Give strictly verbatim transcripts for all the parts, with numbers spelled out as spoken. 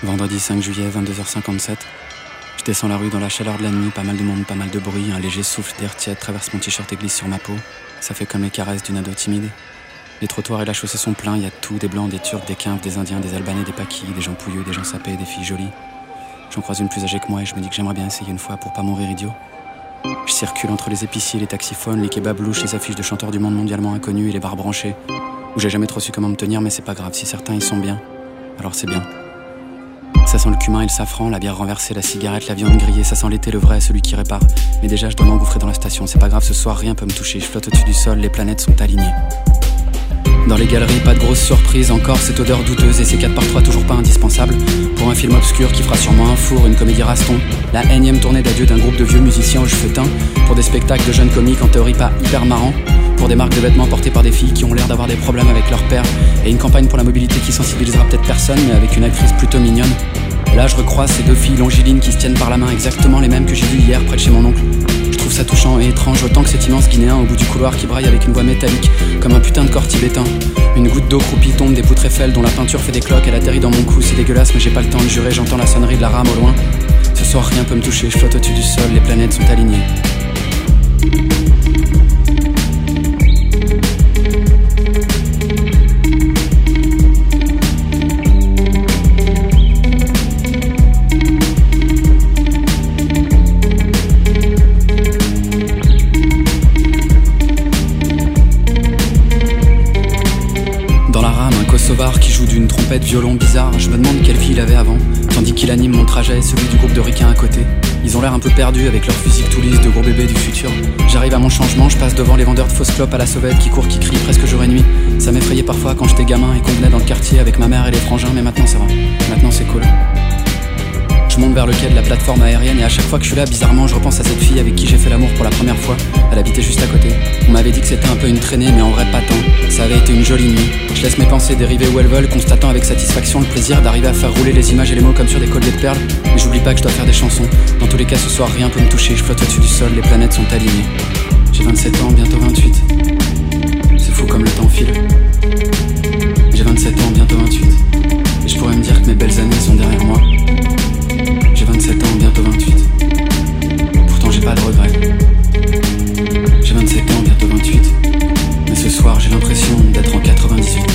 Vendredi cinq juillet, vingt-deux heures cinquante-sept. Je descends la rue dans la chaleur de la nuit, pas mal de monde, pas mal de bruit. Un léger souffle d'air tiède traverse mon t-shirt et glisse sur ma peau. Ça fait comme les caresses d'une ado timide. Les trottoirs et la chaussée sont pleins, y a de tout, des blancs, des turcs, des quinves, des indiens, des albanais, des paquis, des gens pouilleux, des gens sapés, des filles jolies. J'en croise une plus âgée que moi et je me dis que j'aimerais bien essayer une fois pour pas mourir idiot. Je circule entre les épiciers, les taxiphones, les kebabs louches, les affiches de chanteurs du monde mondialement inconnus et les bars branchés, où j'ai jamais trop su comment me tenir, mais c'est pas grave, si certains y sont bien, alors c'est bien. Ça sent le cumin et le safran, la bière renversée, la cigarette, la viande grillée, ça sent l'été, le vrai, celui qui répare. Mais déjà je dois m'engouffrer dans la station, c'est pas grave, ce soir rien peut me toucher, je flotte au-dessus du sol, les planètes sont alignées. Dans les galeries, pas de grosses surprises, encore cette odeur douteuse et ces quatre par trois toujours pas indispensables. Pour un film obscur qui fera sûrement un four, une comédie raston. La énième tournée d'adieu d'un groupe de vieux musiciens aux cheveux teints. Pour des spectacles de jeunes comiques en théorie pas hyper marrants. Pour des marques de vêtements portées par des filles qui ont l'air d'avoir des problèmes avec leur père. Et une campagne pour la mobilité qui sensibilisera peut-être personne, mais avec une actrice plutôt mignonne. Et là je recroise ces deux filles longilines qui se tiennent par la main, exactement les mêmes que j'ai vues hier près de chez mon oncle. Je trouve ça touchant et étrange autant que cet immense Guinéen au bout du couloir qui braille avec une voix métallique comme un putain de corps tibétain. Une goutte d'eau croupie tombe des poutres Eiffel dont la peinture fait des cloques, elle atterrit dans mon cou, c'est dégueulasse mais j'ai pas le temps de jurer, j'entends la sonnerie de la rame au loin. Ce soir rien peut me toucher, je flotte au-dessus du sol, les planètes sont alignées. Kosovar qui joue d'une trompette violon bizarre. Je me demande quelle vie il avait avant, tandis qu'il anime mon trajet, celui du groupe de ricains à côté. Ils ont l'air un peu perdus avec leur physique tout lisse de gros bébés du futur. J'arrive à mon changement, je passe devant les vendeurs de fausses clopes à la sauvette qui courent, qui crient presque jour et nuit. Ça m'effrayait parfois quand j'étais gamin et qu'on venait dans le quartier avec ma mère et les frangins, mais maintenant ça va, maintenant c'est cool. Je monte vers le quai de la plateforme aérienne et à chaque fois que je suis là, bizarrement, je repense à cette fille avec qui j'ai fait l'amour pour la première fois. Elle habitait juste à côté. On m'avait dit que c'était un peu une traînée, mais en vrai pas tant. Ça avait été une jolie nuit. Je laisse mes pensées dériver où elles veulent, constatant avec satisfaction le plaisir d'arriver à faire rouler les images et les mots comme sur des colliers de perles. Mais j'oublie pas que je dois faire des chansons. Dans tous les cas, ce soir, rien peut me toucher. Je flotte au-dessus du sol, les planètes sont alignées. J'ai vingt-sept ans, bientôt vingt-huit. C'est fou comme le temps file. J'ai vingt-sept ans, bientôt vingt-huit. Et je pourrais me dire que mes belles années sont derrière moi. J'ai vingt-sept ans, bientôt vingt-huit. Pourtant j'ai pas de regrets. J'ai vingt-sept ans, bientôt vingt-huit. Mais ce soir j'ai l'impression d'être en quatre-vingt-dix-huit.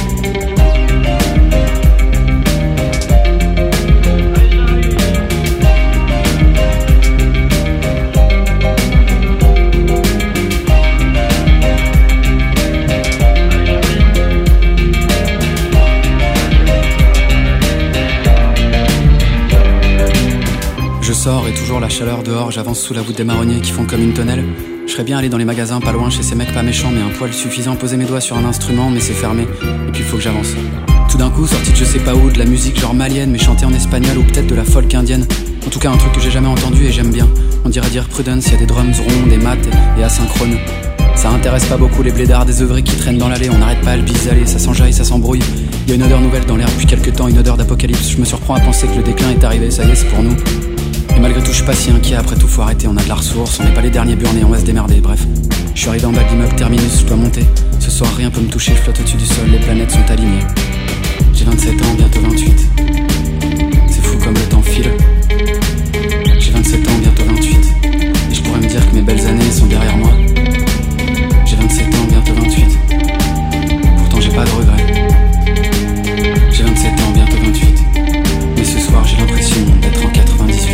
Je sors et toujours la chaleur dehors, j'avance sous la voûte des marronniers qui font comme une tonnelle. Je serais bien allé dans les magasins pas loin chez ces mecs pas méchants, mais un poil suffisant, poser mes doigts sur un instrument mais c'est fermé, et puis il faut que j'avance. Tout d'un coup, sorti de je sais pas où, de la musique genre malienne mais chantée en espagnol ou peut-être de la folk indienne. En tout cas un truc que j'ai jamais entendu et j'aime bien. On dirait dire Prudence, y a des drums ronds, des maths et asynchrones. Ça intéresse pas beaucoup les blédards désœuvrés qui traînent dans l'allée, on n'arrête pas à le bisaler, ça s'enjaille, ça s'embrouille. Y a une odeur nouvelle dans l'air depuis quelque temps, une odeur d'apocalypse. Je me surprends à penser que le déclin est arrivé, ça y est, c'est pour nous. Et malgré tout je suis pas si inquiet, après tout faut arrêter, on a de la ressource, on n'est pas les derniers burnés, on va se démerder, bref. Je suis arrivé en bas de l'immeuble terminus, je dois monter. Ce soir rien peut me toucher, je flotte au-dessus du sol, les planètes sont alignées. J'ai vingt-sept ans, bientôt vingt-huit. C'est fou comme le temps file. J'ai vingt-sept ans, bientôt vingt-huit. Et je pourrais me dire que mes belles années sont derrière moi. J'ai vingt-sept ans, bientôt vingt-huit. Pourtant j'ai pas de regrets. J'ai vingt-sept ans, bientôt vingt-huit. Mais ce soir j'ai l'impression d'être en quatre-vingt-dix-huit.